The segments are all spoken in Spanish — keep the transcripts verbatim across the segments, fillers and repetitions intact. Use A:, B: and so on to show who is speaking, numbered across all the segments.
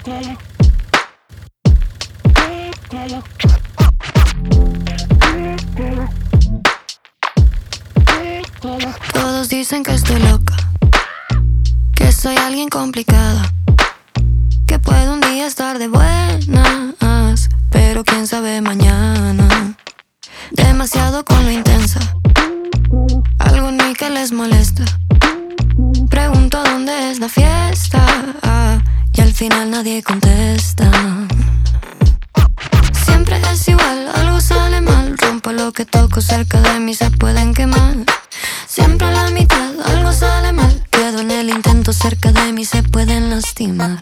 A: Todos dicen que estoy loca, que soy alguien complicado, que puedo un día estar de buenas, pero quién sabe mañana. Demasiado con lo intensa, algo en mí que les molesta. Pregunto dónde es la fiesta y al final nadie contesta. Siempre es igual, algo sale mal. Rompo lo que toco, cerca de mí se pueden quemar. Siempre a la mitad, algo sale mal. Quedo en el intento, cerca de mí se pueden lastimar.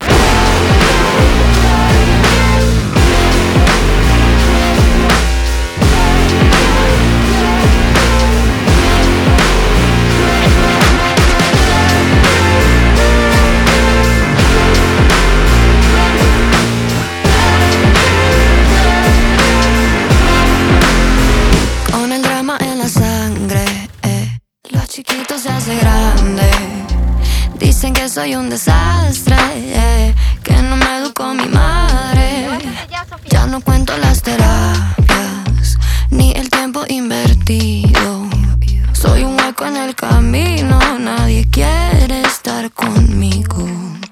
A: Con el drama en la sangre, eh, lo chiquito se hace grande. Dicen que soy un desastre, eh, que no me educó mi madre. Ya no cuento las terapias, ni el tiempo invertido. Soy un hueco en el camino, nadie quiere estar conmigo.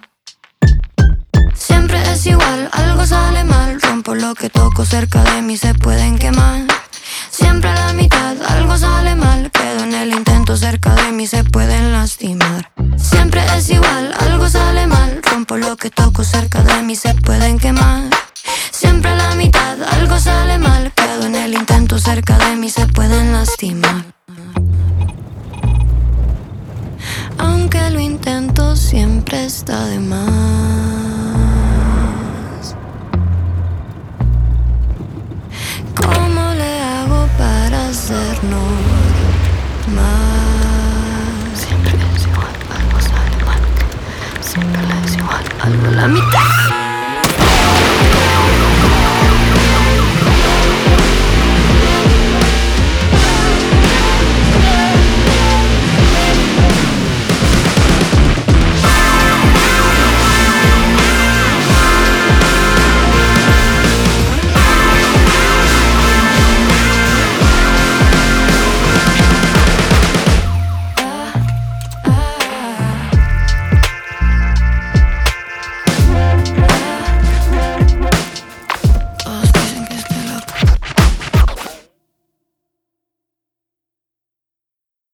A: Siempre es igual, algo sale mal. Rompo lo que toco, cerca de mí se pueden quemar. Siempre a la mitad, algo sale mal. Quedo en el intento, cerca de mí se pueden lastimar. Siempre es igual, algo sale mal. Rompo lo que toco, cerca de mí se pueden quemar. Siempre a la mitad, algo sale mal. Quedo en el intento, cerca de mí se pueden lastimar. Aunque lo intento, siempre está de más.